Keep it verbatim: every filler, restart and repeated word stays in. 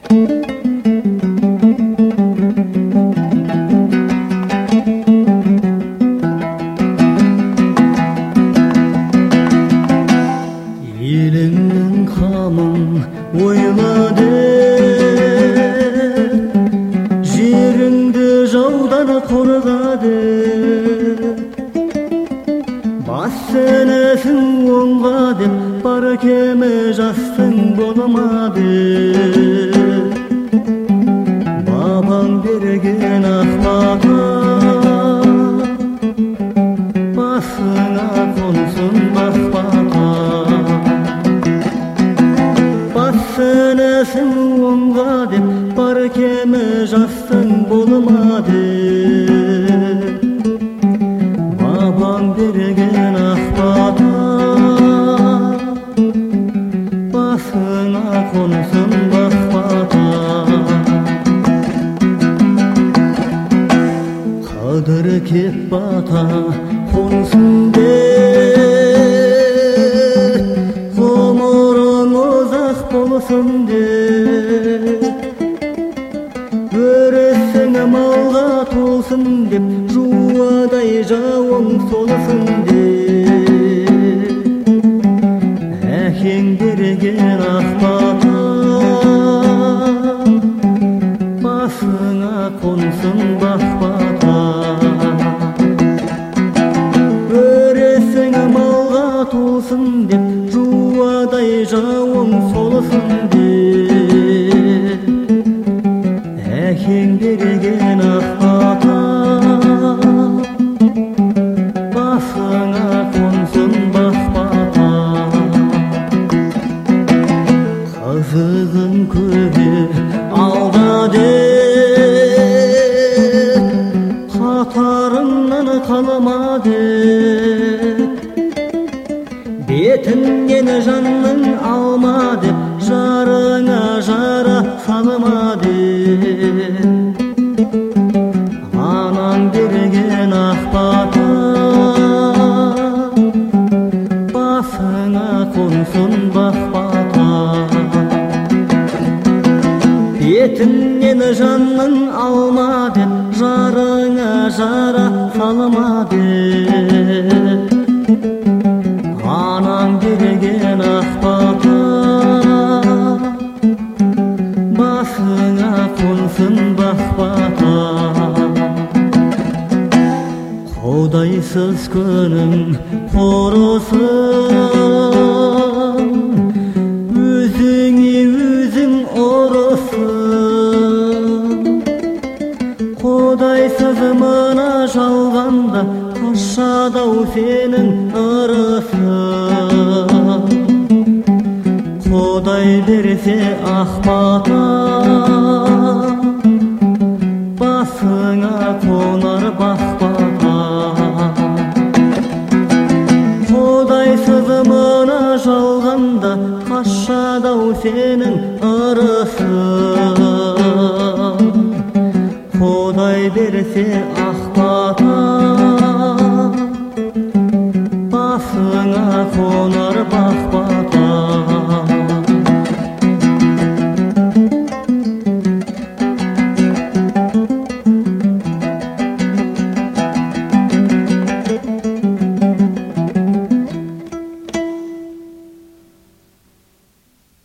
Еліңнің қамын ойлады, жеріңді жаудан қорғады. Басынысың оңға деп, бар кемі жастың болмады. Бабаң берген ақ бата, басыңа қонсын бақ бата. Басынысың оңға деп, бар кемі жастың болмады. Бабаң берген ақ бата, басыңа қонсын бақ бата. Қадыр кеп бата қонсын деп, ғұмырың ұзақ болсын деп, өрісің малға толсын деп, жуадай жауың солсын деп. Әкең берген ақ бата, басыңа қонсын бақ бата. Өресің малға толсын деп, жуадай жауың солсын деп. Әкең берген ақ бата, басыңа қонсын бақ бата. Қызығын көбе алда деп, қатарыңнан қалмады. Бетіңнен жанның алма деп, жарыңа жара салмады. Анаң берген ақ бата, басыңа қонсын бақ бата. Бетіңнен жанның алма деп, жарыңа жара салмады. Анаң берген ақ бата, басыңа қонсын бақ бата. Құдайсыз күнің құрысын, өзіңе өзің ұрысын. Құдайсыз мына жалғанда, қашады-ау сенің ырысың. Құдай берсе ақ бата, басыңа қонар бақ бата. Құдайсыз мына жалғанда, қашады-ау сенің ырысың. Құдай берсе ақ бата, басыңа қонар бақ бата.